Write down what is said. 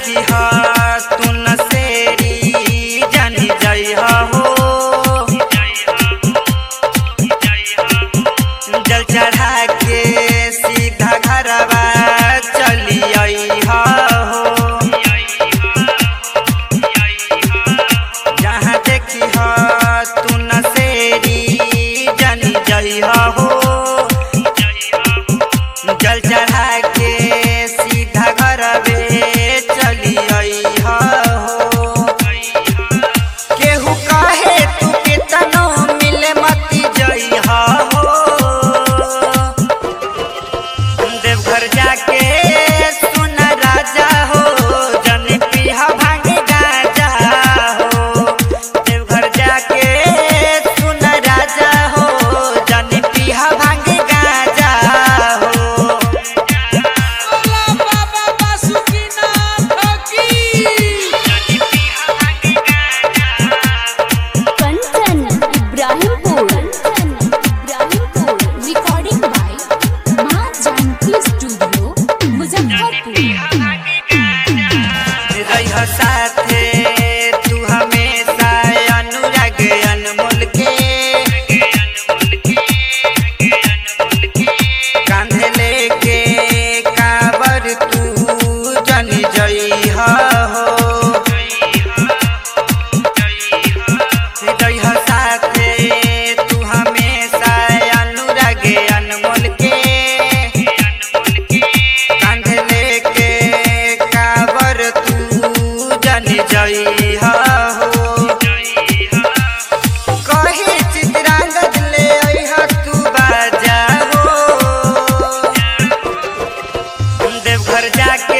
देखी तू नसेरी जानी जइहा हो। जल चढ़ा के सीधा घरवा चली अइहा हो। जहाँ देखी तू नसेरी जानी जइहा हो। जल चढ़ा के सीधा घरवे चली अइहा हो। केहू कहे तू केतनो मिले मती जइहा हो। देवघर जाके सुन राजा हो, जन पिहा भांग गाजा हो। देवघर जाके सुन राजा हो, जन पिहा भांग गाजा हो। कंचन इब्राहिमपुर रिकॉर्डिंग बाय मां जानकी स्टूडियो मुजफ्फरपुर। रह साथे तू हमेशा अनुराग अनमोल के। कांधे लेके काबर तू जनी जइहा हो। रह साथे तू हमेशा अनुराग अनमोल के। कांधे लेके काबर तू जनी जइहा हो। कही चित्रांगद ले अइहा तू बाजा हो। देवघर जाके